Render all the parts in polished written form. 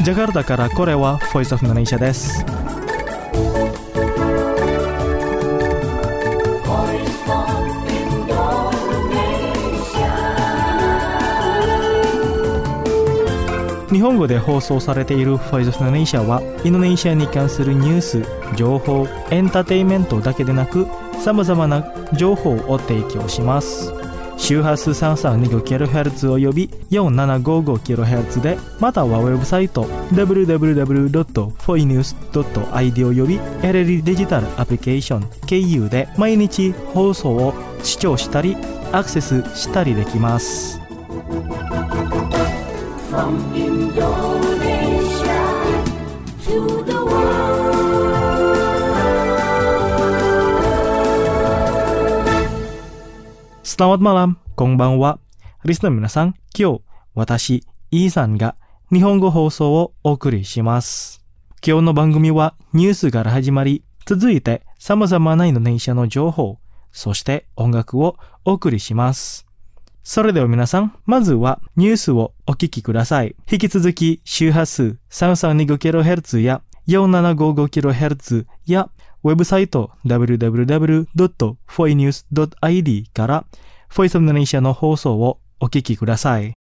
ジャカルタからこれはボイスオフインドネシアです。日本語で放送されているボイスオフインドネシアはインドネシアに関するニュース、情報、エンターテインメントだけでなく様々な情報を提供します。周波数 3325kHz および 4755kHz で、またはウェブサイト www.foinews.id および LLD デジタルアプリケーション KU で毎日放送を視聴したりアクセスしたりできます。From Indonesia to the world。Selamat malam、こんばんは。リスナーの皆さん、今日、私、イーさんが日本語放送をお送りします。今日の番組はニュースから始まり、続いて様々なインドネシアの情報、そして音楽をお送りします。それでは皆さん、まずはニュースをお聞きください。引き続き周波数 3325kHz や 4755kHz やウェブサイト www.foinews.id からボイスオブインドネシアの放送をお聞きください。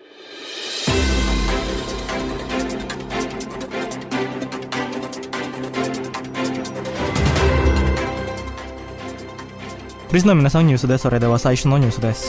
リスナーの皆さん、ニュースです。それでは最初のニュースです。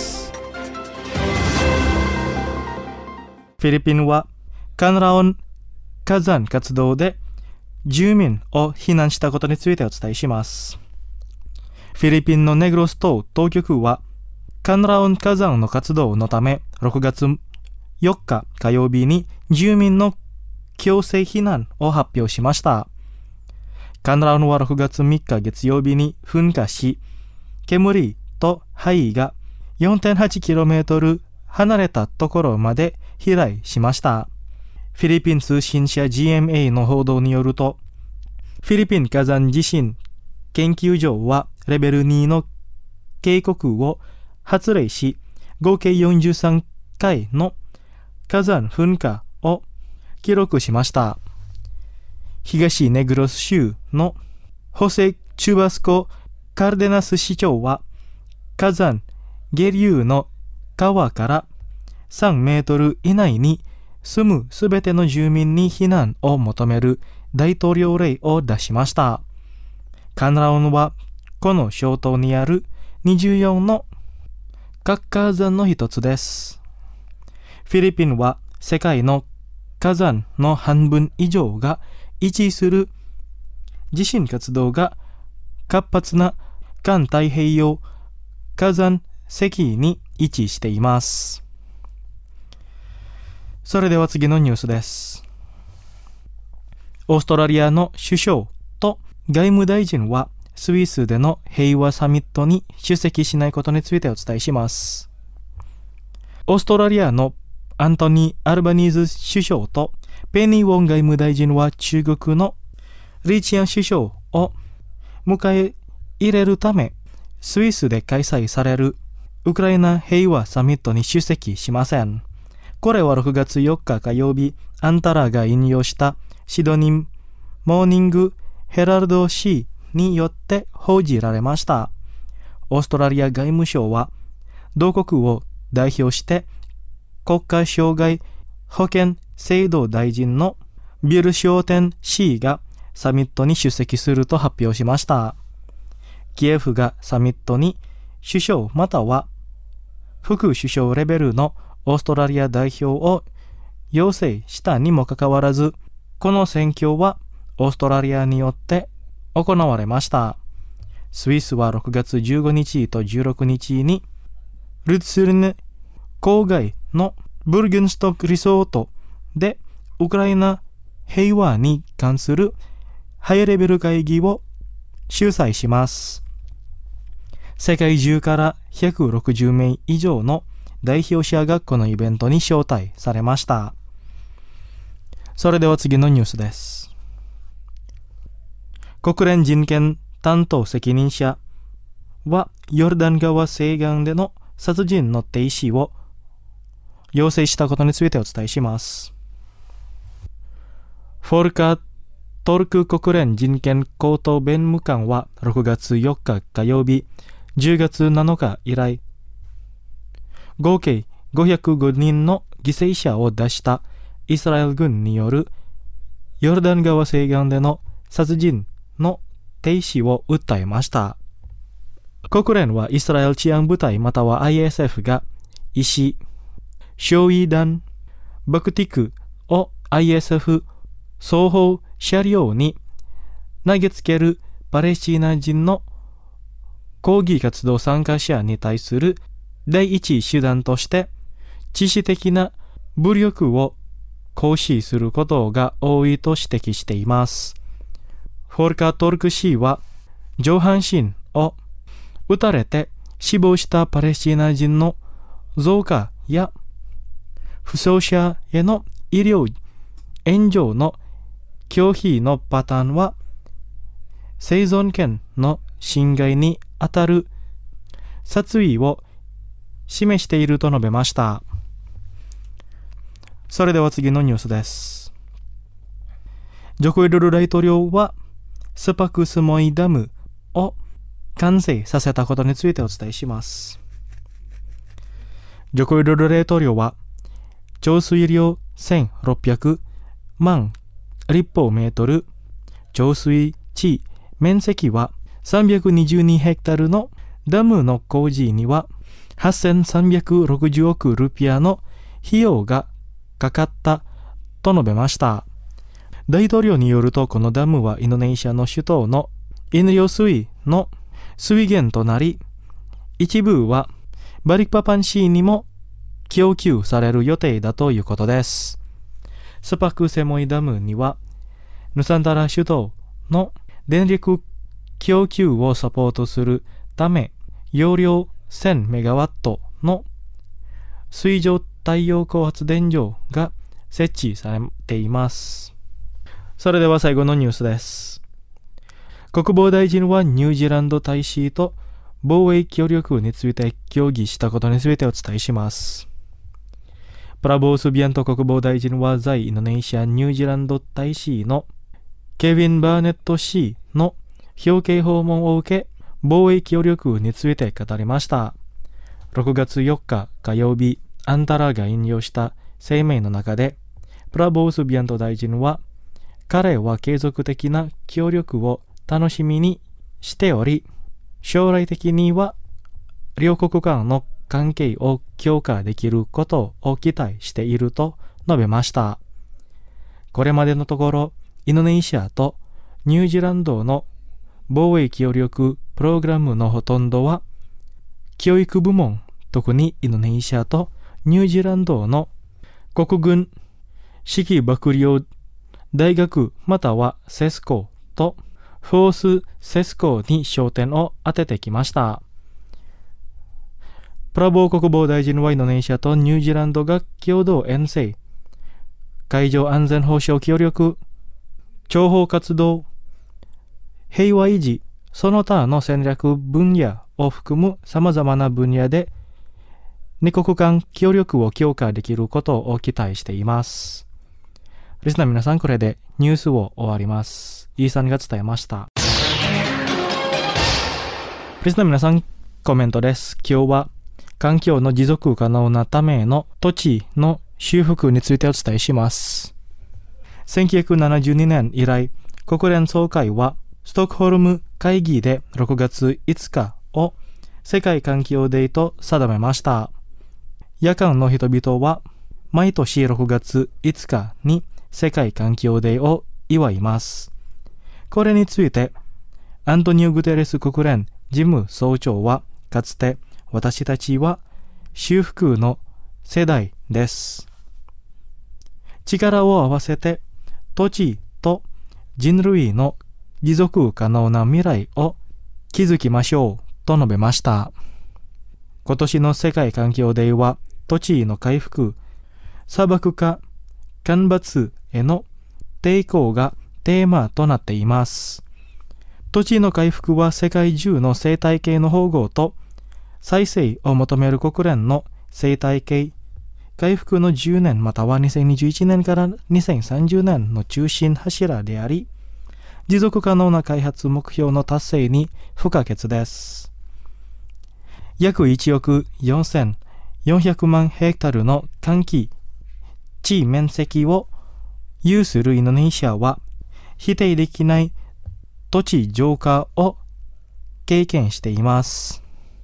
フィリピンはカンラオン火山活動で住民を避難したことについてお伝えします。フィリピンのネグロス島当局はカンラオン火山の活動のため6月4日火曜日に住民の強制避難を発表しました。カンラオンは6月3日月曜日に噴火し、煙と灰が 4.8km 離れたところまで飛来しました。フィリピン通信社 GMA の報道によると、フィリピン火山地震研究所はレベル2の警告を発令し、合計43回の火山噴火を記録しました。東ネグロス州のホセ・チュバスコ・カルデナス市長は、火山下流の川から3メートル以内に住むすべての住民に避難を求める大統領令を出しました。カンラオンはこの小島にある24の活火山の一つです。フィリピンは世界の火山の半分以上が位置する地震活動が活発な環太平洋火山石に位置しています。それでは次のニュースです。オーストラリアの首相と外務大臣はスイスでの平和サミットに出席しないことについてお伝えします。オーストラリアのアントニー・アルバニーズ首相とペニー・ウォン外務大臣は中国のリチアン首相を迎え入れるためスイスで開催されるウクライナ平和サミットに出席しません。これは6月4日火曜日、アンタラが引用したシドニーモーニングヘラルド紙によって報じられました。オーストラリア外務省は同国を代表して国家障害保険制度大臣のビル・ショーテン氏がサミットに出席すると発表しました。キエフがサミットに首相または副首相レベルのオーストラリア代表を要請したにもかかわらず、この選挙はオーストラリアによって行われました。スイスは6月15日と16日にルツルネ郊外のブルゲンストックリゾートでウクライナ平和に関するハイレベル会議を主催します。世界中から160名以上の代表者がこのイベントに招待されました。それでは次のニュースです。国連人権担当責任者はヨルダン川西岸での殺人の停止を要請したことについてお伝えします。 フォルカー・トルク国連人権高等弁務官は6月4日火曜日、10月7日以来、合計505人の犠牲者を出したイスラエル軍によるヨルダン川西岸での殺人の停止を訴えました。国連はイスラエル治安部隊または ISF が石、焼夷弾、爆竹を ISF 双方車両に投げつけるパレスチナ人の抗議活動参加者に対する第一手段として致死的な武力を行使することが多いと指摘しています。フォルカー・トルク氏は上半身を撃たれて死亡したパレスチナ人の増加や負傷者への医療援助の拒否のパターンは生存権の侵害にあたる殺意を示していると述べました。それでは次のニュースです。ジョコ・ウィドル大統領はスパクスモイダムを完成させたことについてお伝えします。ジョコ・ウィドル大統領は貯水量1600万立方メートル、貯水地面積は322ヘクタールのダムの工事には8360億ルピアの費用がかかったと述べました。大統領によると、このダムはインドネシアの首都の飲料水の水源となり、一部はバリクパパン市にも供給される予定だということです。スパクセモイダムにはヌサンタラ首都の電力供給をサポートするため容量1000メガワットの水上太陽光発電所が設置されています。それでは最後のニュースです。国防大臣はニュージーランド大使と防衛協力について協議したことについてお伝えします。プラボー・スビアント国防大臣は在インドネシア・ニュージーランド大使のケビン・バーネット氏の表敬訪問を受け、防衛協力について語りました。6月4日火曜日、アンタラが引用した声明の中で、プラボー・スビアント大臣は、彼は継続的な協力を楽しみにしており、将来的には両国間の関係を強化できることを期待していると述べました。これまでのところ、インドネシアとニュージーランドの防衛協力プログラムのほとんどは、教育部門、特にインドネシアとニュージーランドの国軍指揮幕僚大学またはセスコとフォースセスコに焦点を当ててきました。プラボー国防大臣はインドネシアとニュージーランドが共同遠征、海上安全保障協力、諜報活動、平和維持、その他の戦略分野を含む様々な分野で二国間協力を強化できることを期待しています。リスナー皆さん、これでニュースを終わります。イーさんが伝えました。リスナー皆さん、コメントです。今日は環境の持続可能なための土地の修復についてお伝えします。1972年以来、国連総会はストックホルム会議で6月5日を世界環境デーと定めました。夜間の人々は毎年6月5日に世界環境デーを祝います。これについてアントニオ・グテレス国連事務総長はかつて、私たちは修復の世代です。力を合わせて土地と人類の持続可能な未来を築きましょうと述べました。今年の世界環境デーは土地の回復、砂漠化、干ばつへの抵抗がテーマとなっています。土地の回復は世界中の生態系の保護と再生を求める国連の生態系回復の10年または2021年から2030年の中心柱であり、持続可能な開発目標の達成に不可欠です。約1億4400万ヘクタルの乾季地面積を有するインドネシアは、否定できない土地浄化を経験しています。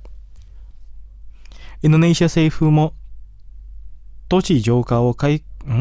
インドネシア政府も土地浄化をイ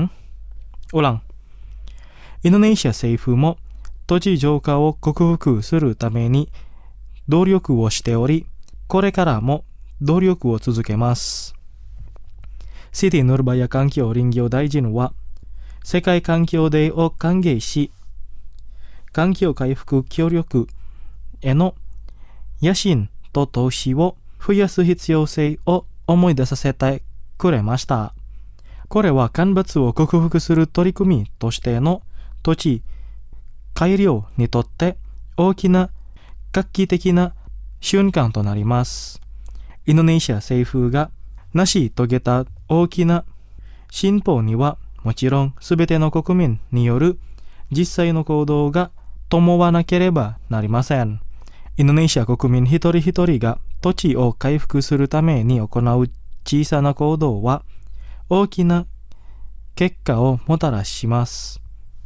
ンドネシア政府も土地浄化を克服するために努力をしており、これからも努力を続けます。シティ・ヌルバヤ環境林業大臣は、世界環境デーを歓迎し、環境回復協力への野心と投資を増やす必要性を思い出させてくれました。これは干ばつを克服する取り組みとしての土地改良にとって大きな画期的な瞬間となります。インドネシア政府が成し遂げた大きな進歩には、もちろんすべての国民による実際の行動が伴わなければなりません。インドネシア国民一人一人が土地を回復するために行う小さな行動は大きな結果をもたらします。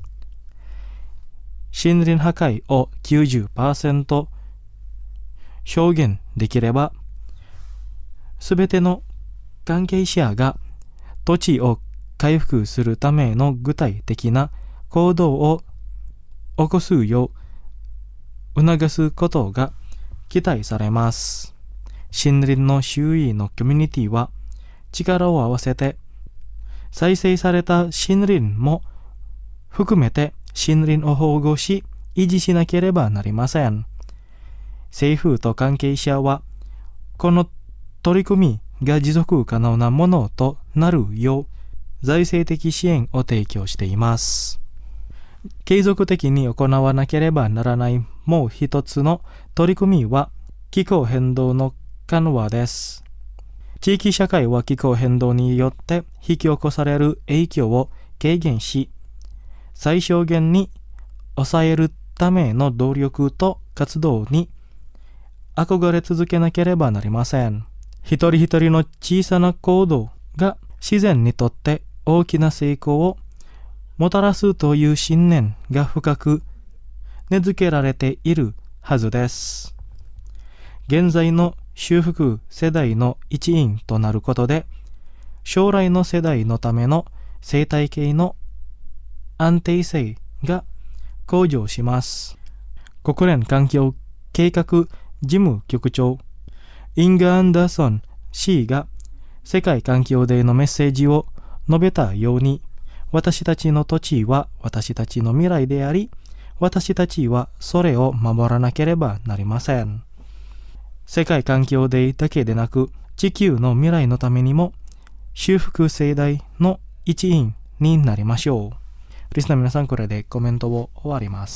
森林破壊を 90% 表現できれば、すべての関係者が土地を回復するための具体的な行動を起こすよう促すことが期待されます。森林の周囲のコミュニティは力を合わせて再生された森林も含めて森林を保護し維持しなければなりません。政府と関係者はこの取り組みが持続可能なものとなるよう財政的支援を提供しています。継続的に行わなければならないもう一つの取り組みは気候変動の緩和です。地域社会は気候変動によって引き起こされる影響を軽減し、最小限に抑えるための努力と活動に憧れ続けなければなりません。一人一人の小さな行動が自然にとって大きな成功をもたらすという信念が深く根付けられているはずです。現在の修復世代の一員となることで、将来の世代のための生態系の安定性が向上します。国連環境計画事務局長インガー・アンダーソン氏が世界環境デーのメッセージを述べたように、私たちの土地は私たちの未来であり、私たちはそれを守らなければなりません。世界環境デーだけでなく、地球の未来のためにも修復世代の一員になりましょう。リスナーの皆さん、これでコメントを終わります。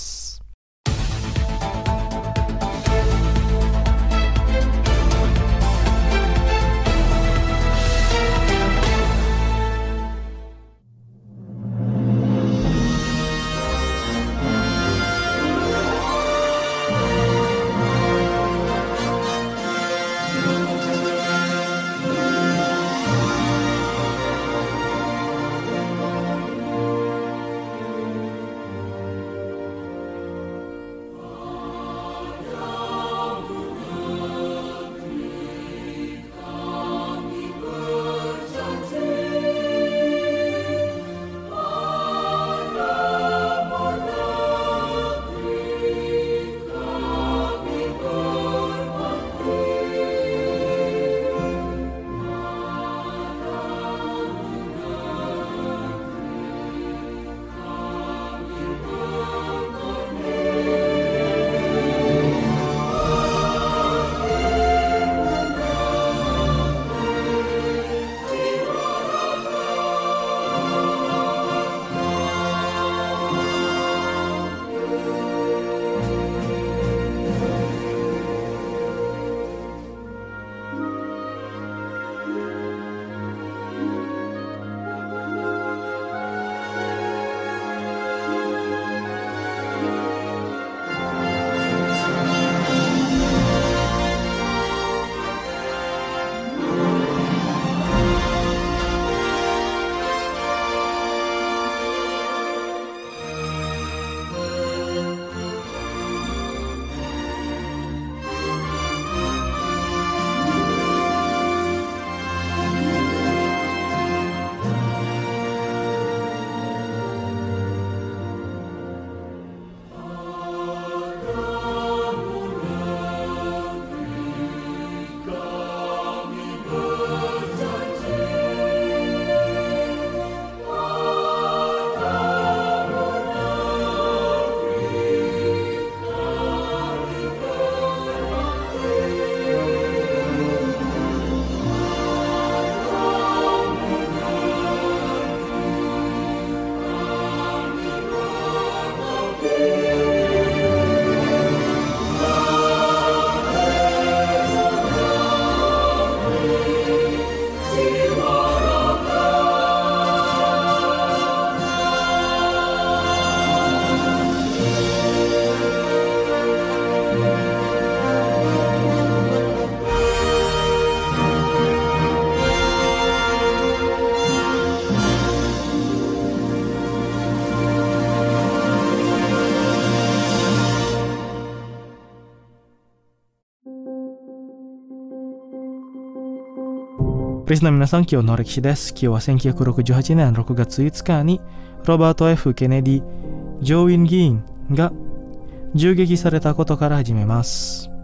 リスナー皆さん、今日の歴史です。今日は1968年6月5日にロバート F ケネディ上院議員が銃撃されたことから始めます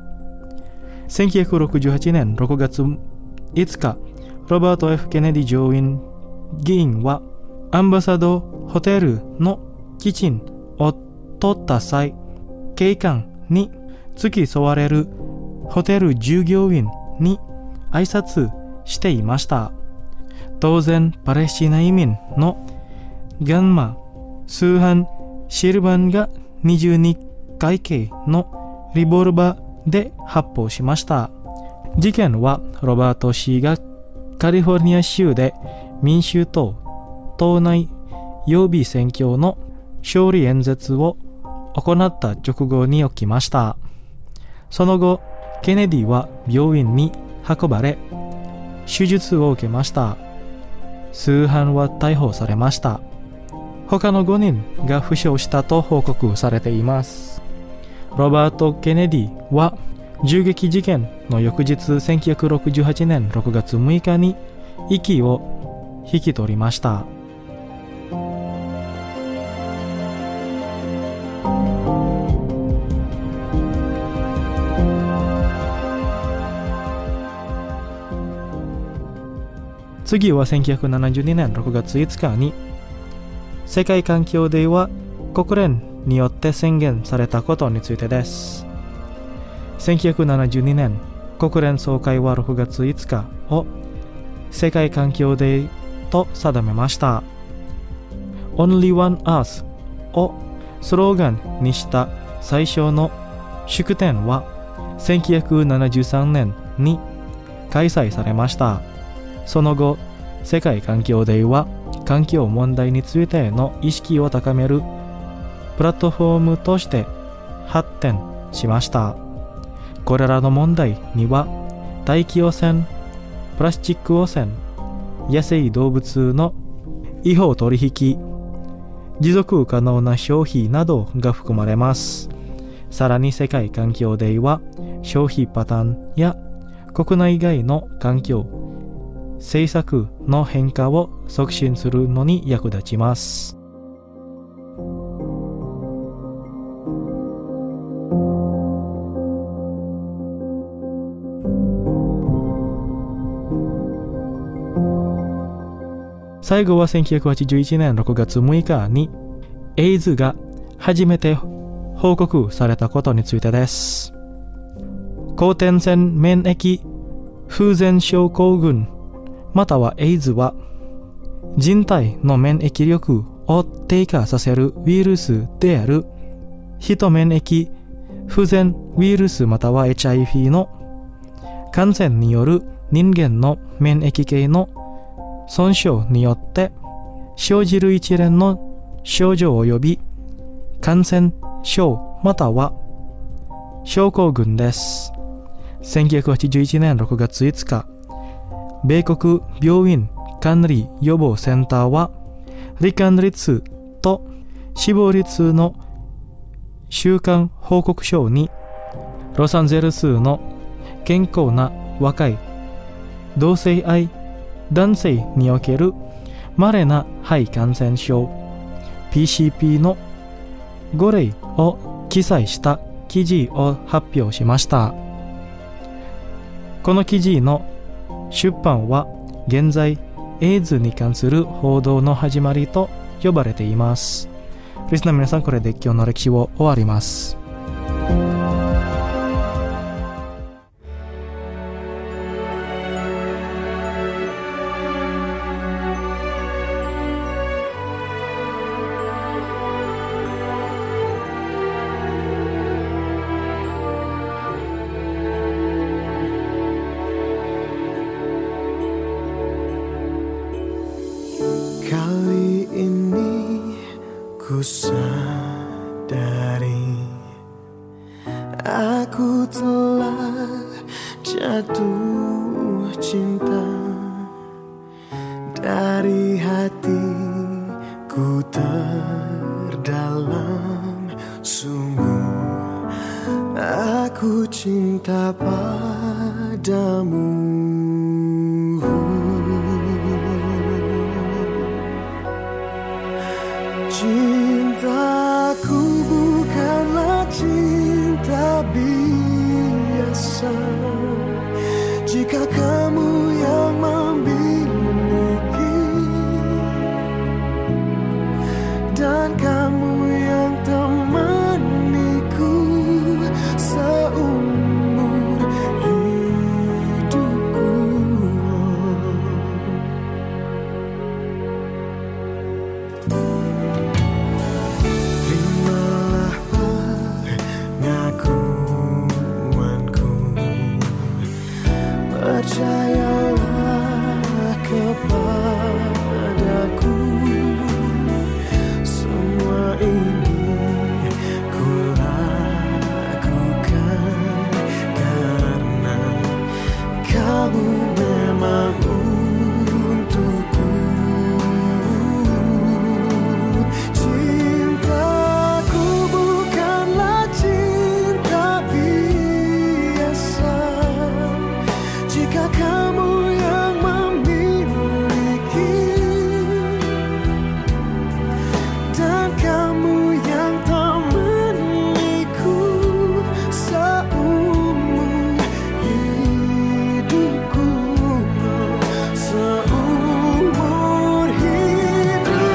。1968年6月5日、ロバート F ケネディ上院議員はアンバサドホテルのキッチンを取った際、警官に付き添われるホテル従業員に挨拶していました。当然、パレスチナ移民のガンマスーハン・シルバンが22口径のリボルバーで発砲しました。事件はロバート氏がカリフォルニア州で民主党党内予備選挙の勝利演説を行った直後に起きました。その後、ケネディは病院に運ばれ、手術を受けました。スーハンは逮捕されました。他の5人が負傷したと報告されています。ロバート・ケネディは銃撃事件の翌日1968年6月6日に息を引き取りました。次は1972年6月5日に世界環境デーは国連によって宣言されたことについてです。1972年国連総会は6月5日を世界環境デーと定めました。Only One Earth をスローガンにした最初の祝典は1973年に開催されました。その後、世界環境デーは環境問題についての意識を高めるプラットフォームとして発展しました。これらの問題には大気汚染、プラスチック汚染、野生動物の違法取引、持続可能な消費などが含まれます。さらに世界環境デーは消費パターンや国内外の環境政策の変化を促進するのに役立ちます。最後は1981年6月6日にエイズが初めて報告されたことについてです。後天性免疫不全症候群またはエイズは人体の免疫力を低下させるウイルスであるヒト免疫不全ウイルスまたは HIV の感染による人間の免疫系の損傷によって生じる一連の症状及び感染症または症候群です。1981年6月5日、米国病院管理予防センターは罹患率と死亡率の週間報告書にロサンゼルスの健康な若い同性愛男性における稀な肺感染症 PCP の5例を記載した記事を発表しました。この記事の出版は現在エイズに関する報道の始まりと呼ばれています。リスナーの皆さん、これで今日の歴史を終わります。 Kali ini ku sadari aku telah jatuh cinta dari hatiku terdalam. Sungguh aku cinta padamu. Cintaku bukanlah cinta biasa. Jika kamu yang memiliki dan kamu yang temaniku seumur hidupku. Terimalah pengakuanku, percayalah kepadaku. Semua ini ku lakukan karena kamu memang untukku. Cintaku bukanlah cinta biasa. Jika kamu yang memiliki dan kamu yang temaniku seumur hidupku, seumur hidupku.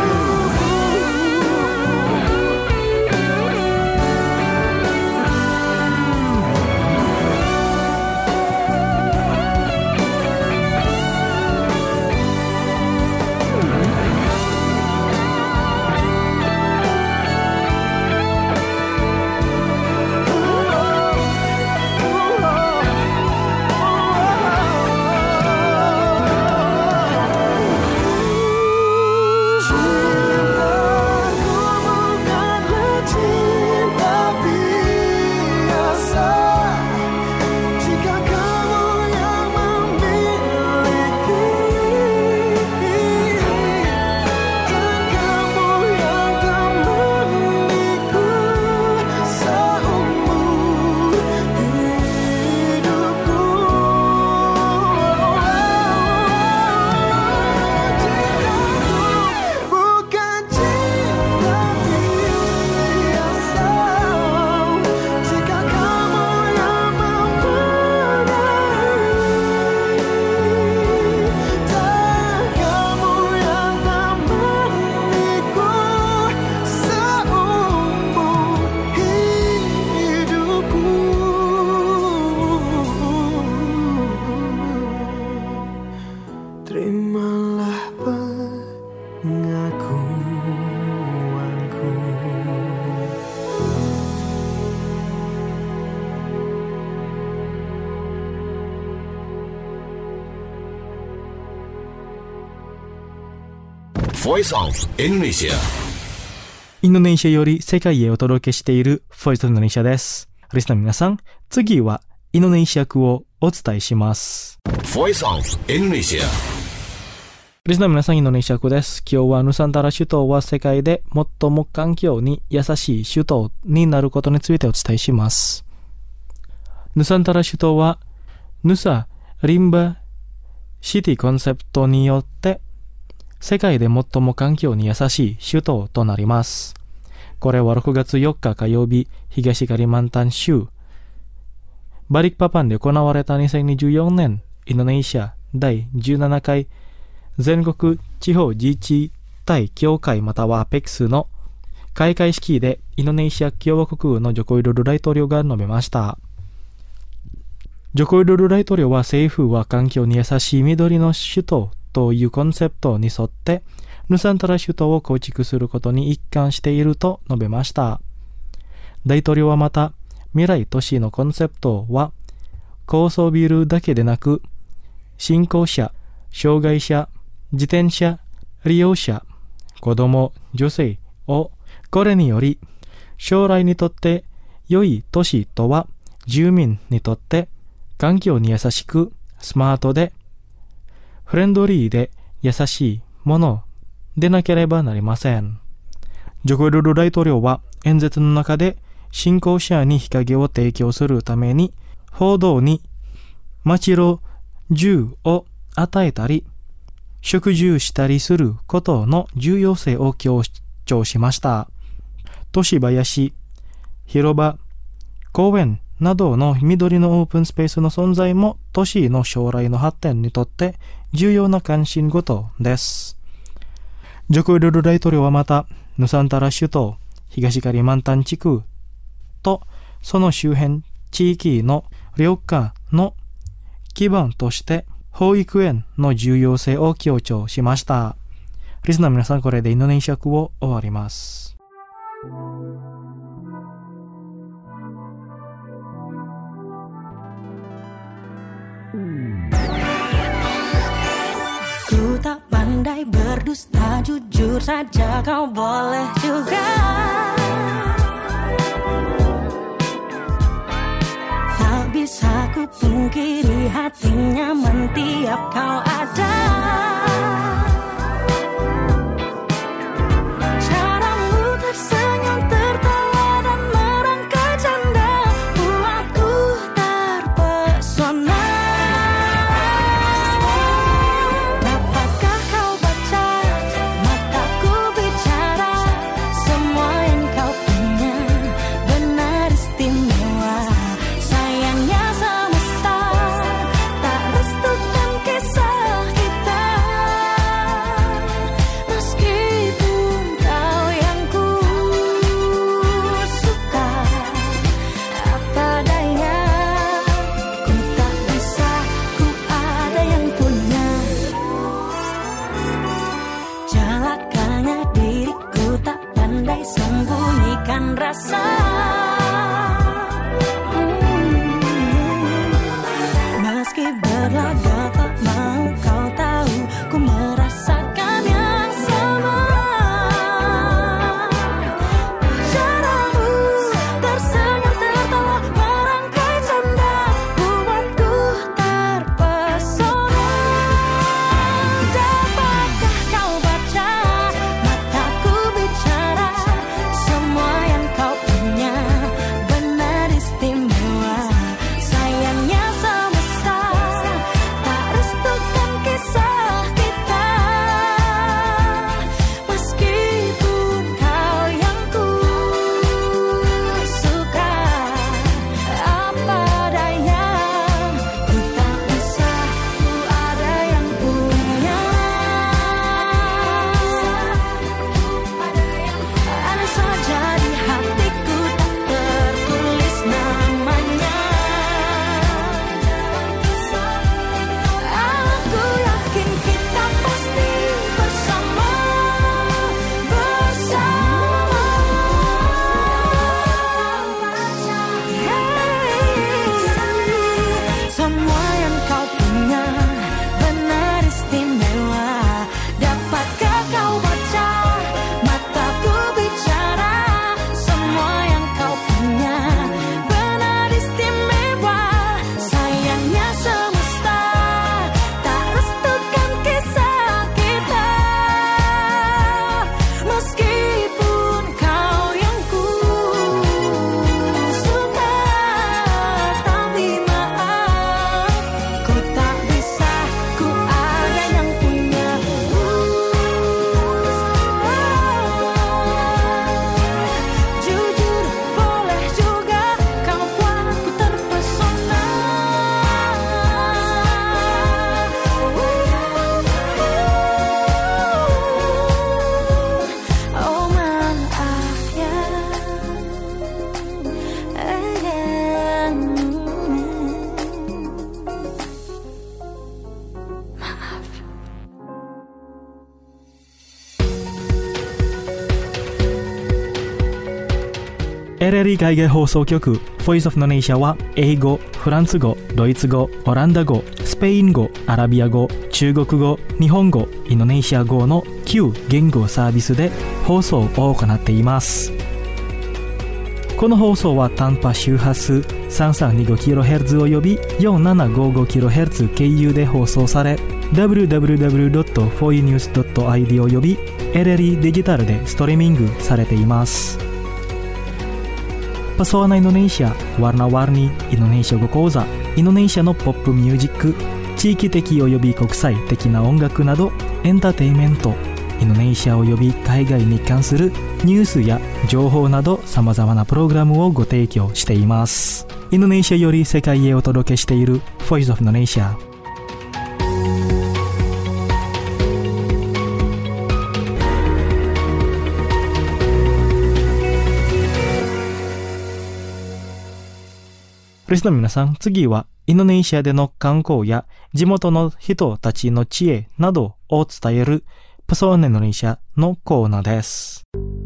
Terimalah pengakuanku. Voice of Indonesia。 インドネシアより世界へお届けしているボイスオブインドネシアです。リスナーの皆さん、次はインドネシア語をお伝えします。 Voice of Indonesia。 リスナーの皆さん、インドネシア語です。今日はヌサンタラ首都は世界で最も環境に優しい首都になることについてお伝えします。ヌサンタラ首都はヌサ・リンバ・シティコンセプトによって世界で最も環境に優しい首都となります。これは6月4日火曜日、東カリマンタン州バリクパパンで行われた2024年インドネシア第17回全国地方自治体協会または APEX の開会式でインドネシア共和国のジョコ・ウィドド大統領が述べました。ジョコ・ウィドド大統領は政府は環境に優しい緑の首都というコンセプトに沿ってヌサンタラ首都を構築することに一貫していると述べました。大統領はまた未来都市のコンセプトは高層ビルだけでなく信仰者、障害者、自転車利用者、子供、女性をこれにより将来にとって良い都市とは住民にとって環境に優しくスマートでフレンドリーで優しいものでなければなりません。ジョコ・ウィドド大統領は演説の中で信仰者に日陰を提供するために報道に街路樹を与えたり植樹したりすることの重要性を強張しました。都市林、広場、公園などの緑のオープンスペースの存在も都市の将来の発展にとって重要な関心事です。ジョコウィドド大統領はまた、ヌサンタラ首都、東カリマンタン地区とその周辺地域の緑化の基盤として保育園の重要性を強調しました。リスナーの皆さん、これでインドネシア語を終わります。 Ku tak pandai berdusta, jujur saja kau boleh juga. Tak bisa ku pungkiri hati nyaman tiap kau ada. Caramu tersenyum, tertawa dan merangkai canda buatku terpesona. Dapatkah kau baca mataku bicara, semua yang kau punya benar istimewa. Sayangnya semesta tak restukan kisah kita. Meskipun kau yang ku suka, apa daya, ku tak bisa, ku ada yang punya. Celakanya diriku tak pandai sembunyikan rasa. Meski berlaga tak mau kau tahu, ku merasakan yang sama. Caramu tersenyum, tertawa, merangkai canda buatku terpesona. Dapatkah kau baca mataku bicara, semua yang kau punya benar istimewa. Sayangnya semesta tak restukan kisah kita. Meskipun kau yang ku suka, apa daya, ku tak bisa, ku ada yang punya. Ada saja di hatiku tak tertulis namanya. Aku yakin kita pasti bersama. Semua yang kau punya benar istimewa. Dapatkah kau baca mataku bicara, semua yang kau punya benar istimewa. Sayangnya semesta tak restukan kisah kita. Meskipun kau yang ku suka, tapi maaf, ku tak bisa, ku ada yang punya. Jujur boleh juga, kau buatku terpesona. Oh maaf ya. Maaf. RRI 海外放送局 Voice of Indonesia は英語、フランス語、ドイツ語、オランダ語、スペイン語、アラビア語、中国語、日本語、インドネシア語の9言語サービスで放送を行っています。この放送は短波周波数 3325kHz および 4755kHz 経由で放送され、www.foinews.id および RRI デジタルでストリーミングされています。Pesona Indonesia, warna-warni Indonesia語講座、インドネシアのポップミュージック、地域的および国際的な音楽などエンターテインメント、イインドネシア及び海外に関するニュースや情報など様々なプログラムをご提供しています。インドネシアより世界へお届けしている Voice of Indonesia。リスナーの皆さん、次はインドネシアでの観光や地元の人たちの知恵などを伝えるパソナインドネシアのコーナーです。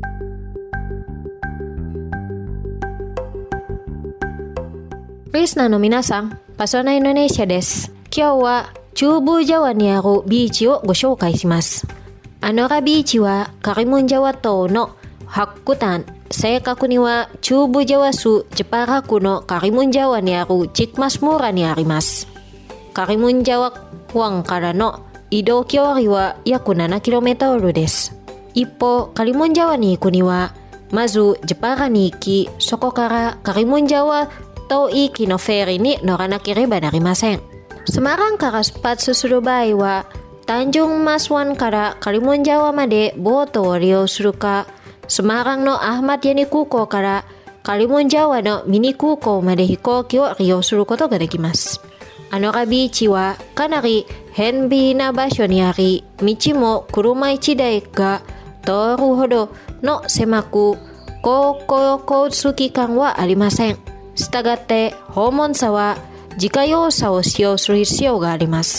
リスナーの皆さん、パソナインドネシアです。今日は中部ジャワにあるビーチをご紹介します。アノラビーチはカリムンジャワ島の北端、正確には中部ジャワ州ジャパラ区のカリムンジャワにあるチクマス村にあります。カリムンジャワ湾からの移動距離は約 7km です。一方、カリムンジャワに行くには、まずジャパラに行き、そこからカリムンジャワ島行きのフェリーに乗らなければなりません。セマランから出発する場合は、タンジョンマス湾からカリムンジャワまでボートを利用するか、セマランのアハマディヤニ空港からカリムンジャワのミニ空港まで飛行機を利用することができます。アノラビーチはかなり偏僻な場所にあり、道も車1台が通るほどの狭く、公共交通機関はありません。したがって訪問者は自家用車を使用する必要があります。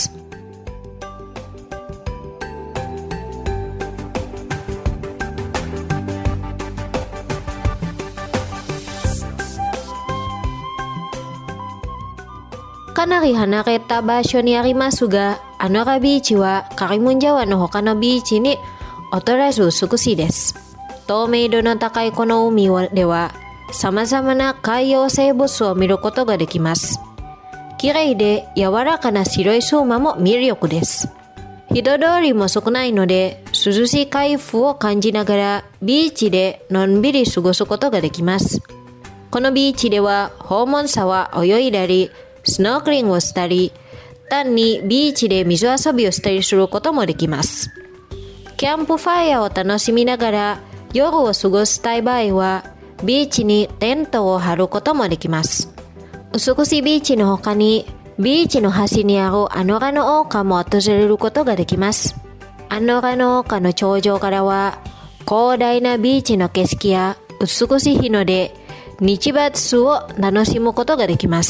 かなり離れた場所にありますが、アノラビーチはカリムンジャワの他のビーチに劣らず美しいです。透明度の高いこの海では様々な海洋生物を見ることができます。綺麗で柔らかな白い相馬も魅力です。人通りも少ないので、涼しい海風を感じながらビーチでのんびり過ごすことができます。このビーチでは訪問者は泳いだり、スノークリングをしたり、単にビーチで水遊びをしたりすることもできます。キャンプファイヤーを楽しみながら夜を過ごしたい場合は、ビーチにテントを張ることもできます。美しいビーチの他に、ビーチの端にあるアノラの丘も訪れることができます。アノラの丘の頂上からは、広大なビーチの景色や美しい日の出、日没を楽しむことができます。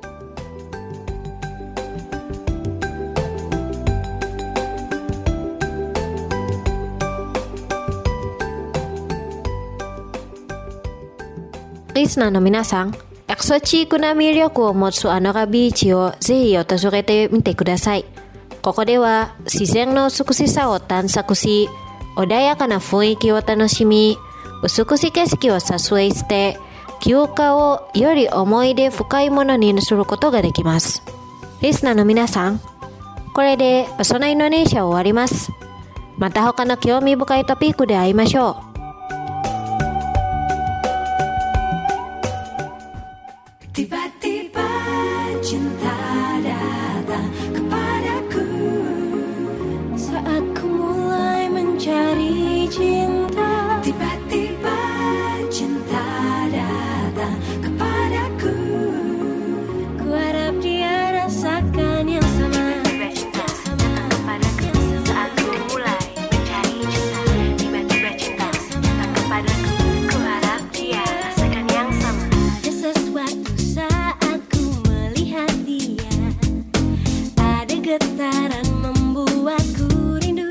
リスナーの皆さん、エクソチックな魅力を持つアノラビーチをぜひ訪れてみてください。ここでは自然の美しさを探索し、穏やかな雰囲気を楽しみ、美しい景色を撮影して、休暇をより思い出深いものにすることができます。リスナーの皆さん、これでパソナインドネシアを終わります。また他の興味深いトピックで会いましょう。 Tiba-tiba cinta datang kepadaku saat ku mulai mencari cinta. Tiba-tiba cinta datang kepadaku, ku harap dia rasakan yang sama. Tiba-tiba cinta datang kepadaku saat ku mulai mencari cinta. Tiba-tiba cinta datang kepadaku, ku harap dia rasakan yang sama. Ada sesuatu saat ku melihat dia, ada getaran membuatku rindu.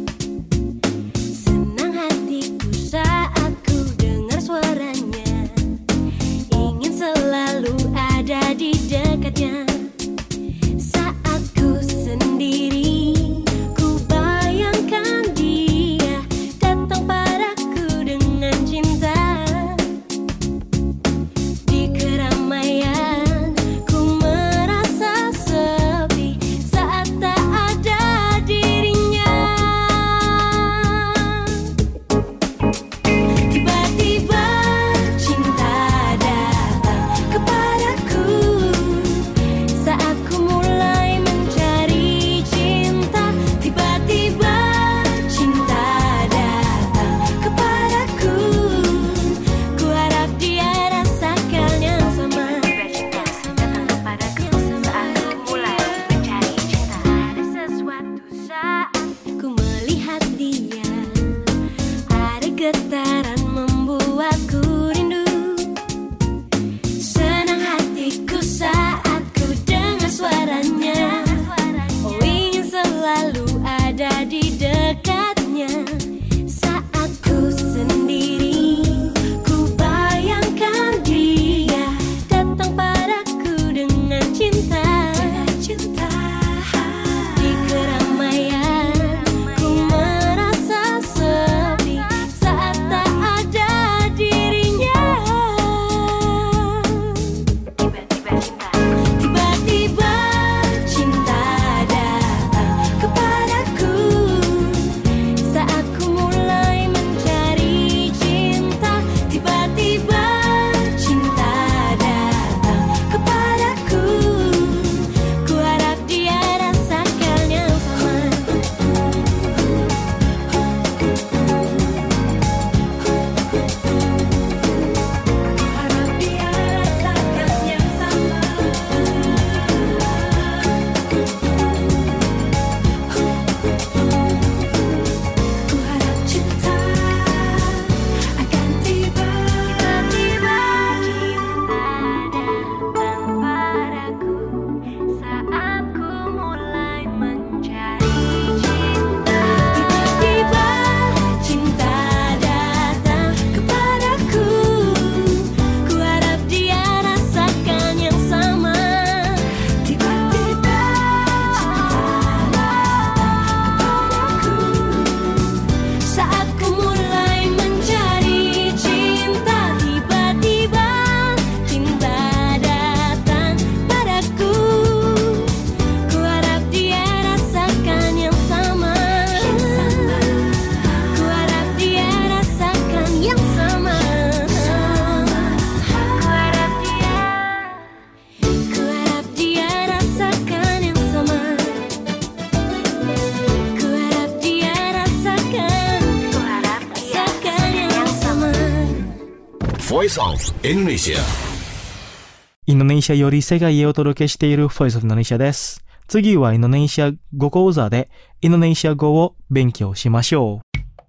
Senang hatiku saat ku dengar suaranya, ingin selalu ada di dekatnya. Saat ku sendiri, ku bayangkan dia datang padaku dengan cinta. Di keramaian ku merasa sepi saat tak Voice of Indonesia. インドネシアより世界へお届けしている Voice of Indonesia です。次はインドネシア語講座でインドネシア語を勉強しましょう。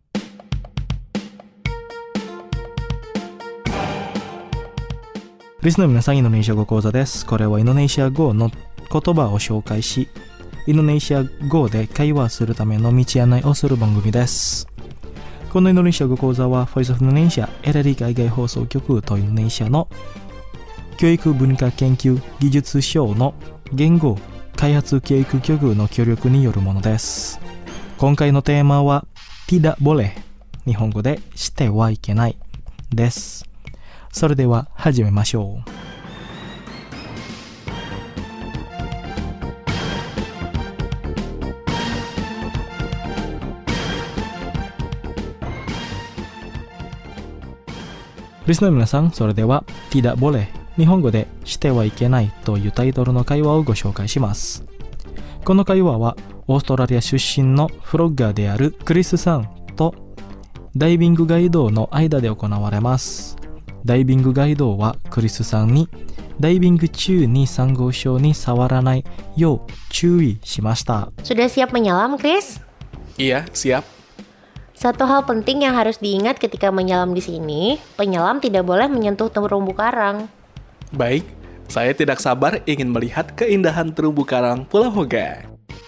リスナーの皆さん、インドネシア語講座です。これはインドネシア語の言葉を紹介し、インドネシア語で会話するための道案内をする番組です。このインドネシア語講座は Voice of Indonesia エレリ海外放送局とインドネシアの教育文化研究技術省の言語開発教育局の協力によるものです。今回のテーマは tidak boleh、 日本語でしてはいけないです。それでは始めましょう。リスナーの皆さん、それでは tidak boleh、 日本語でしてはいけないというタイトルの会話をご紹介します。この会話はオーストラリア出身のフロッガーであるクリスさんとダイビングガイドの間で行われます。ダイビングガイドはクリスさんにダイビング中にサンゴ礁に触らないよう注意しました。 Sudah siap menyelam, Chris? Iya, siap. Satu hal penting yang harus diingat ketika menyelam di sini, penyelam tidak boleh menyentuh terumbu karang. Baik, saya tidak sabar ingin melihat keindahan terumbu karang Pulau Hoga.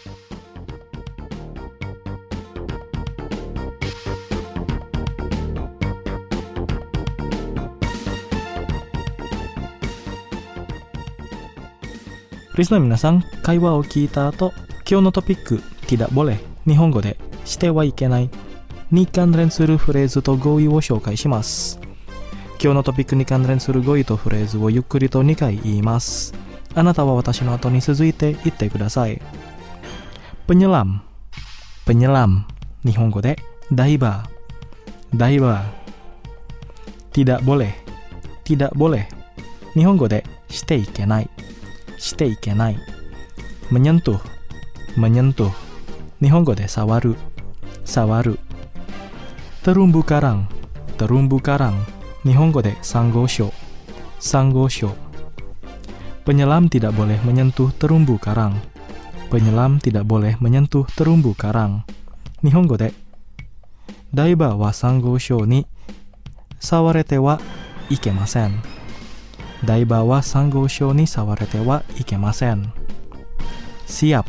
Listener の皆さん、会話を聞いた後、今日のトピック tidak boleh、 日本語でしてはいけないに関連するフレーズと語彙を紹介します。今日のトピックに関連する語彙とフレーズをゆっくりと2回言います。あなたは私の後に続いて言ってください。penyelam、 penyelam、 日本語でダイバー、ダイバー。tidak boleh、 tidak boleh、 日本語でしていけない、していけない。menyentuh、 menyentuh、 日本語で触る、触る。terumbu karang、 terumbu karang、 日本語でサンゴ礁、サンゴ礁。penyelam tidak boleh menyentuh terumbu karang、 penyelam tidak boleh menyentuh terumbu karang、 日本語でダイバーはサンゴ礁に触れてはいけません。ダイバーはサンゴ礁に触れてはいけません。siap、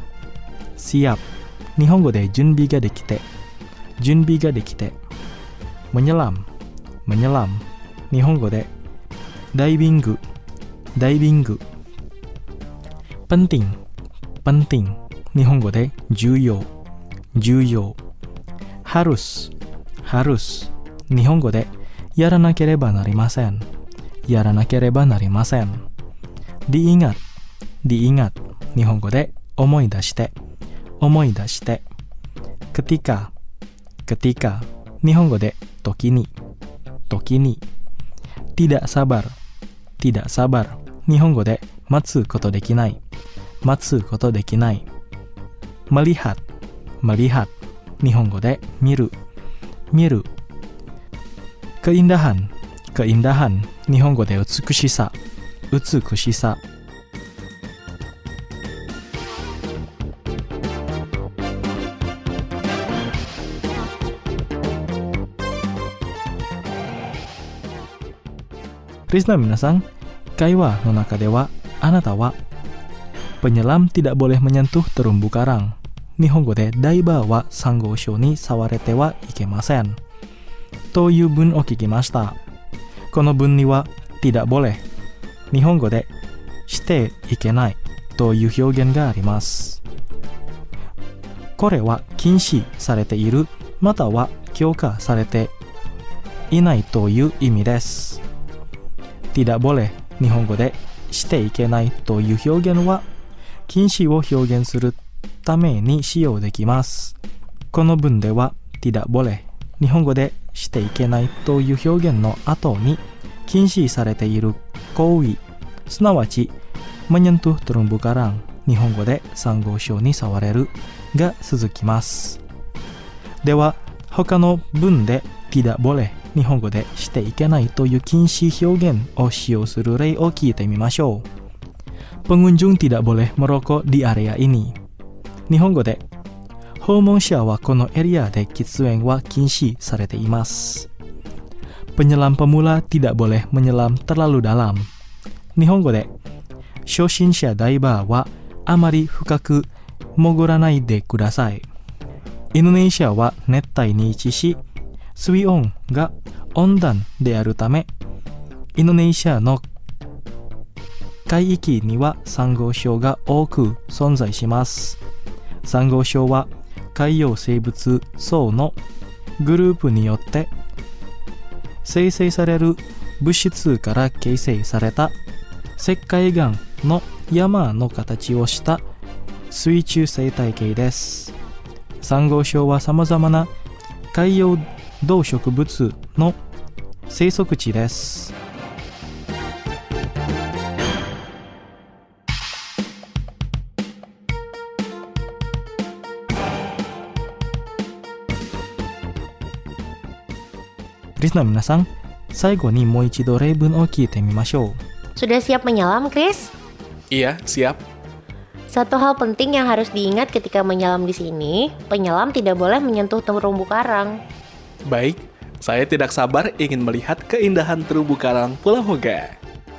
siap、 日本語で準備ができて、準備ができて。menyelam、 menyelam、 日本語でダイビング、ダイビング。penting、 penting、 日本語で重要、重要。harus、 harus、 日本語でやらなければなりません、やらなければなりません。diingat、 diingat、 日本語で思い出して、思い出して。ketika、 ketika、 日本語で時に、時に。tidak sabar、 tidak sabar、 日本語で待つことできない、待つことできない。melihat、 melihat、 日本語で見る、見る。keindahan、 keindahan、 日本語で美しさ、美しさ。リスナーの皆さん、会話の中ではあなたはpenyelam tidak boleh menyentuh terumbu karang、 日本語でダイバーはサンゴ礁に触れてはいけませんという文を聞きました。この文には tidak boleh、 日本語でしていけないという表現があります。これは禁止されている、または強化されていないという意味です。tidak boleh、 日本語でしていけないという表現は禁止を表現するために使用できます。この文では tidak boleh、 日本語でしていけないという表現の後に禁止されている行為、すなわちmenyentuh terumbu karang、 日本語でサンゴ礁に触れるが続きます。では他の文で tidak boleh、 日本語でしていけないという禁止表現を使用する例を聞いてみましょう。Pengunjung tidak boleh merokok di area ini。日本語で訪問者はこのエリアで喫煙は禁止されています。Penyelam pemula tidak boleh menyelam terlalu dalam。日本語で初心者ダイバーはあまり深く潜らないでください。インドネシアは熱帯に位置し、水温が温暖であるため、インドネシアの海域にはサンゴ礁が多く存在します。サンゴ礁は海洋生物層のグループによって生成される物質から形成された石灰岩の山の形をした水中生態系です。サンゴ礁は様々な海洋動植物の生息地です。リスナーの皆さん、最後にもう一度例文を聞いてみましょう。 Sudah siap menyelam, Chris? Iya, siap. Satu hal penting yang harus diingat ketika menyelam di sini, penyelam tidak boleh menyentuh terumbu karang. Baik, saya tidak sabar ingin melihat keindahan terumbu karang Pulau Hoga.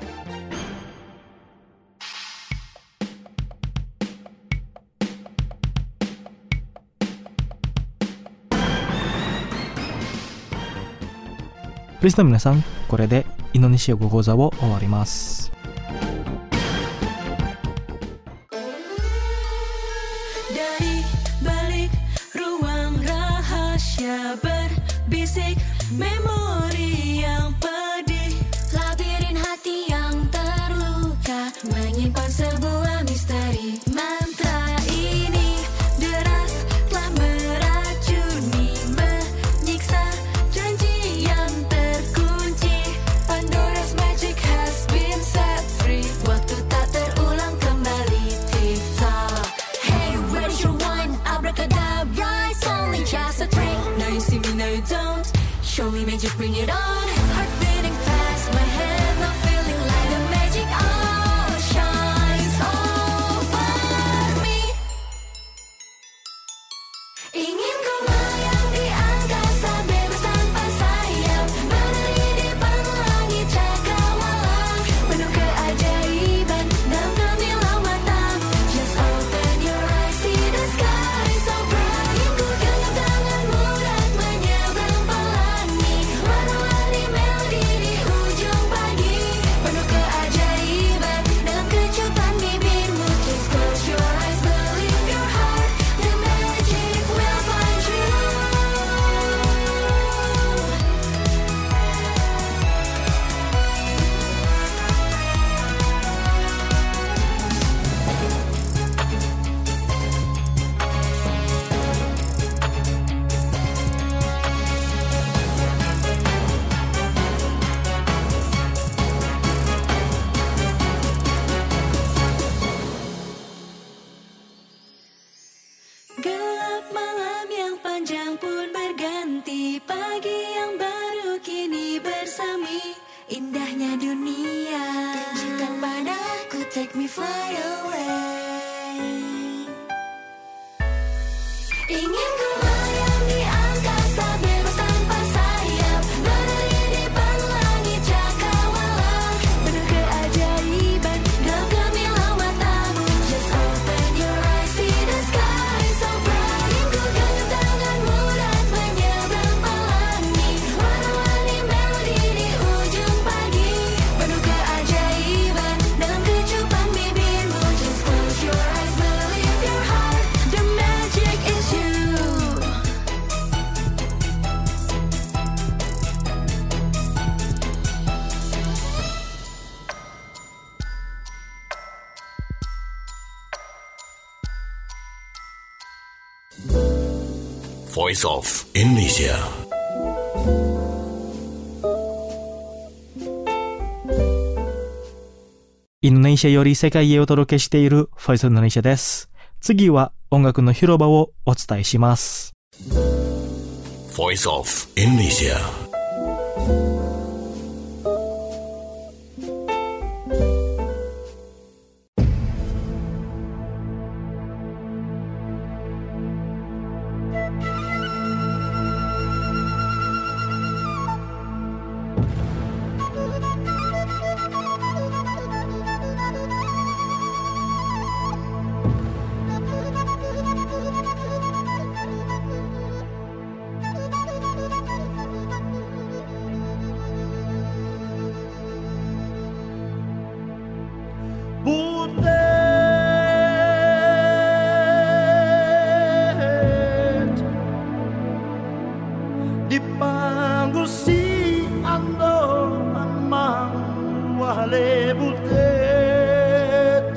Listener の皆さん、これでインドネシア語講座を終わります。 Dari balik ruang rahasia berbisik memori yang pedih, labirin hati yang terluka menyimpan sebuah misteri. Mantra ini deras telah meracuni, menyiksa janji yang terkunci. Pandora's magic has been set free. Waktu tak terulang kembali. Tick-tock. Hey, where's your wine? Abracadabra, it's only just a trick. Now you see me, now you don't. Show me magic, bring it on. Heart beating fast, my head not feeling like the magic all shines over me. Ingin ku melayang di angkasa bebas tanpa sayap, menari di langit cakrawala, penuh keajaiban dalam gemilang matamu. Just open your eyes, see the sky so bright. Ingin ku genggam tanganmu dan menyeberang pelangi, warna-warni melodi di ujung pagi, penuh keajaiban dalam kecupan bibirmu. Just close your eyes, believe your heart, the magic will find you. Gelap malam yang panjang pun berganti, pagi yang baru kini bersami. Indahnya dunia, tunjukkan padaku, take me fly away. Ingin ku melayang di angkasa bebas tanpa sayap, menari di langit cakrawala, penuh keajaiban dalam gemilang matamu. Just open your eyes, see the sky so bright. Ingin ku genggam tanganmu dan menyeberang pelangi, warna-warni melodi di ujung pagi, penuh keajaiban dalam kecupan bibirmu. Just close your eyes, believe your heart, the magic is you. Voice of Indonesia. Indonesia より世界へお届けしている Voice of Indonesia です。次は音楽の広場をお伝えします。 Voice of Indonesia. Butet dipanggul si ando amang wale butet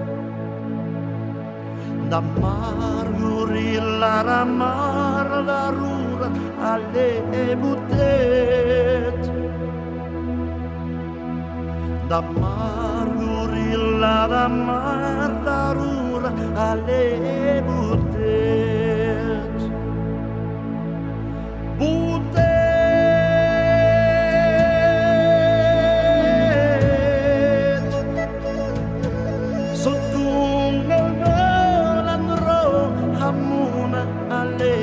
damar gurila ramar darurat ale butet damar gurila ramar darurat ale butet butet sotunggal melan ro hamuna ale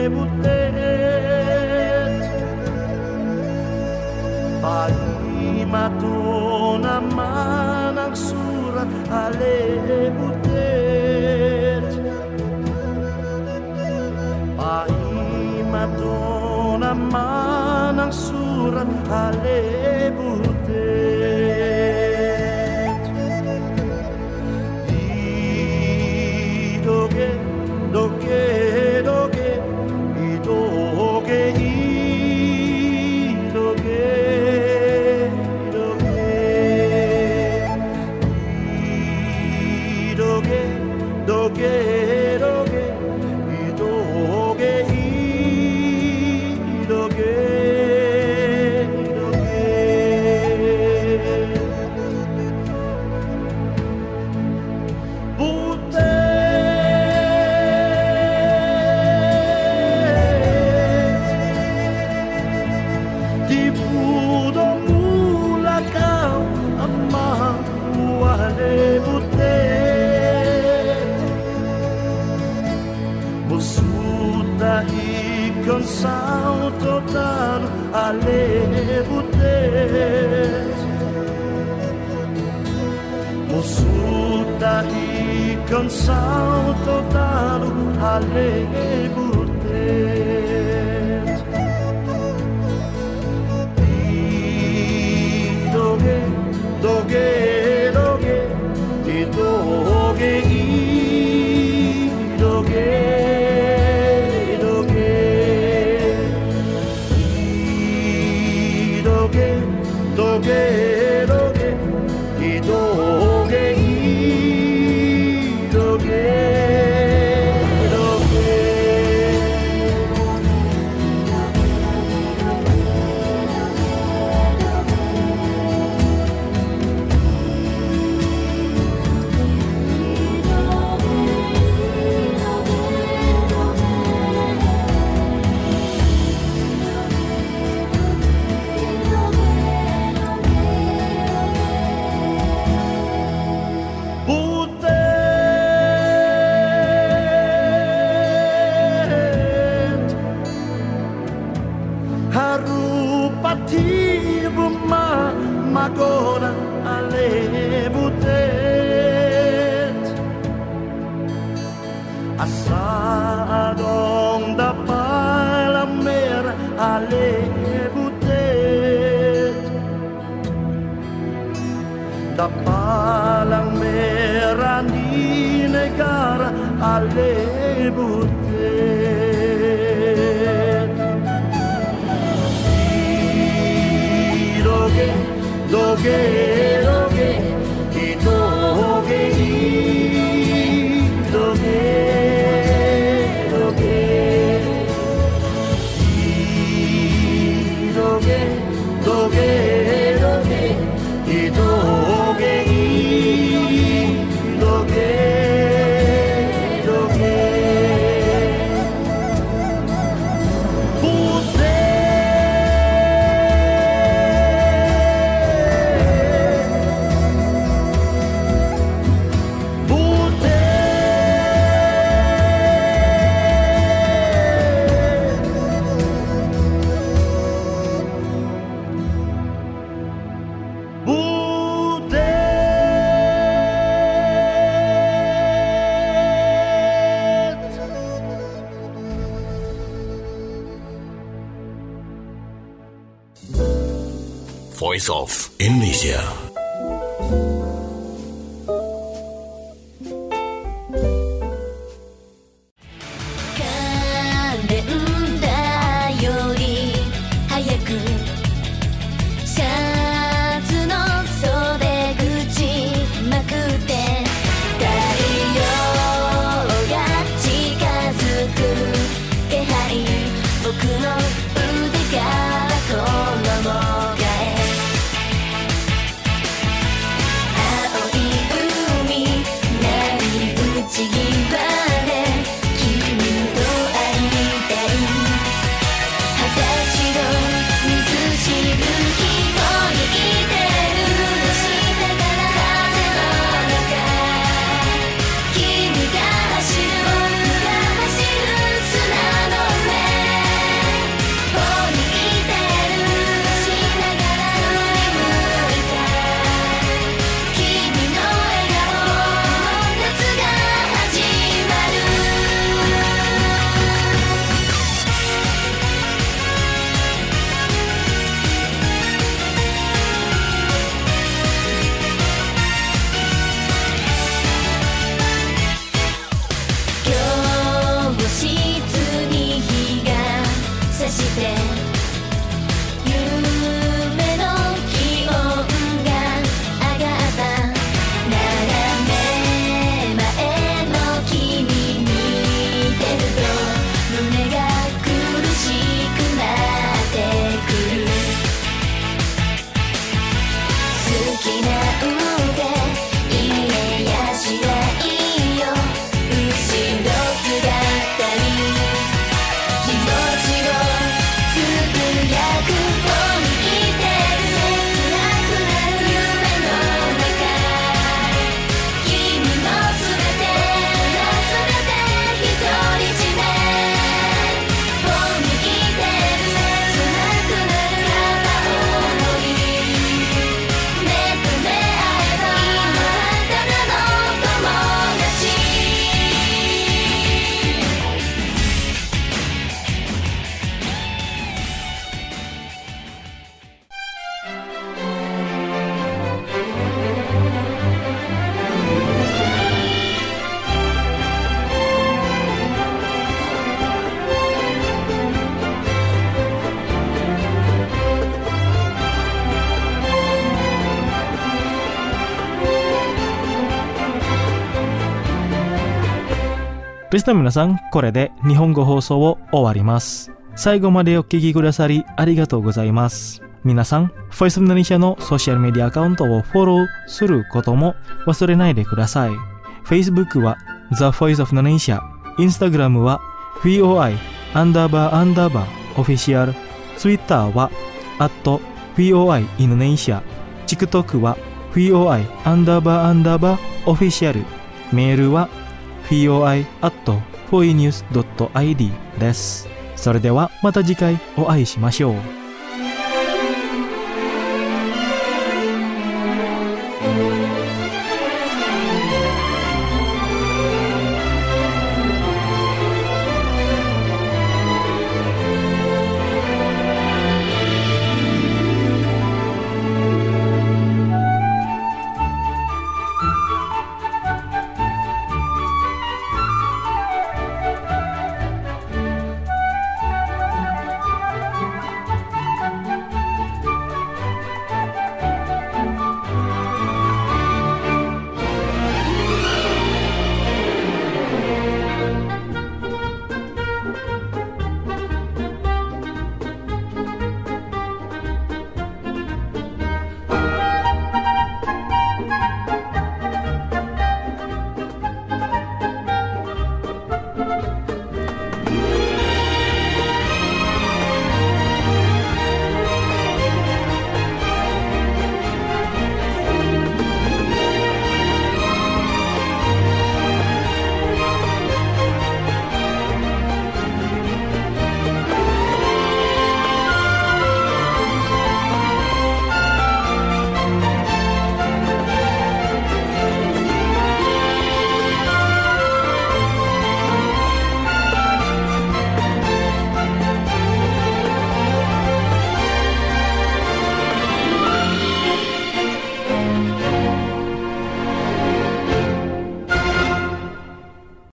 butet pagi matuna manang surat ale butet pagi matuna manang surat ale butet idoge doge doge idoge idoge idoge doge doge idoge idoge butet di budo mula kau amang wale butet musuta ikon sauto tan ale butet musuta ikon sauto tan ale butet doge doge doge doge doge doge doge doge doge doge doge butet harupati buma magona ale butet asa adong dapala merah ale butet dapalang merah di negara ale butet doge doge doge doge doge doge doge doge doge doge doge doge butet Voice of Indonesia. リスナーの皆さん、これで日本語放送を終わります。最後までお聞きくださりありがとうございます。皆さん、Voice of Indonesia のソーシャルメディアアカウントをフォローすることも忘れないでください。Facebook は The Voice of Indonesia、Instagram は VOI__Official、Twitter は@VOI Indonesia、TikTok は VOI__Official、メールはvoi@foinews.id です。それではまた次回お会いしましょう。